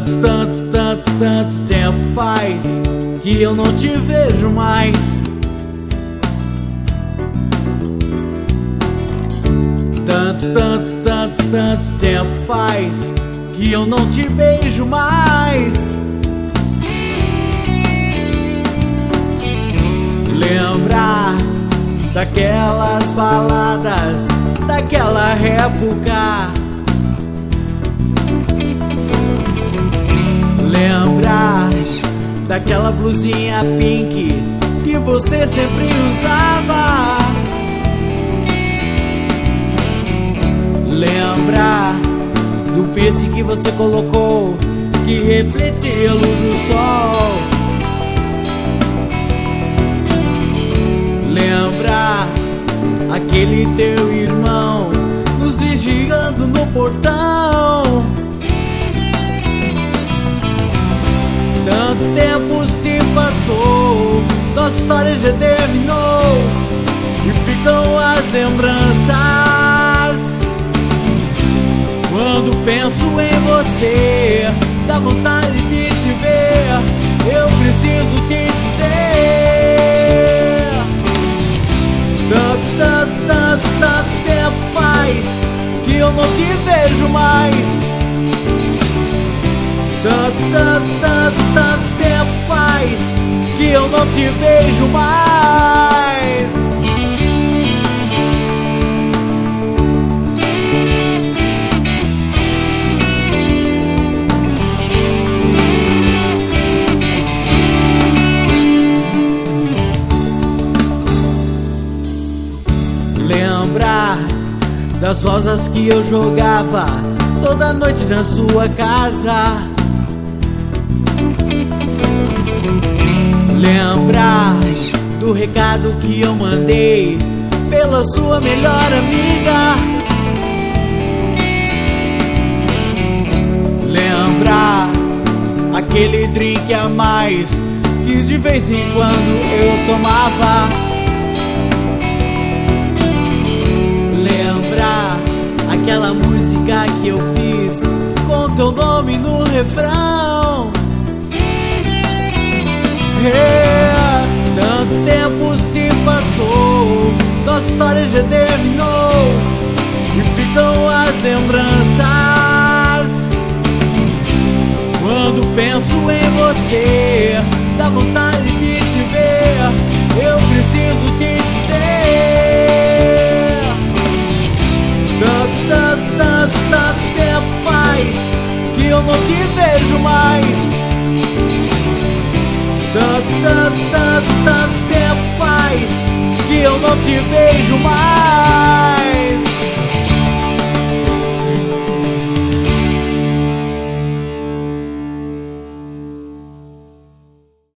Tanto tempo faz que eu não te vejo mais. Tanto tempo faz que eu não te beijo mais. Lembrar daquelas baladas, daquela época. Lembrar daquela blusinha pink que você sempre usava. Lembrar do piercing que você colocou, que refletia a luz do sol. Lembrar aquele teu irmão nos vigiando no portão. Tanto tempo se passou, nossa história já terminou e ficam as lembranças. Quando penso em você, dá vontade de te ver. Eu preciso te dizer. Tanto tempo faz que eu não te vejo mais. Tanto tempo faz que eu não te vejo mais. Lembrar das rosas que eu jogava toda noite na sua casa. Lembrar do recado que eu mandei pela sua melhor amiga. Lembrar aquele drink a mais que de vez em quando eu tomava. Lembrar aquela música que eu fiz com teu nome no refrão. Tanto tempo se passou, nossa história já terminou e ficam as lembranças. Quando penso em você, dá vontade de te ver. Eu preciso te dizer. Tanto tempo faz que eu não te vejo mais. Tanto tempo faz que eu não te vejo mais.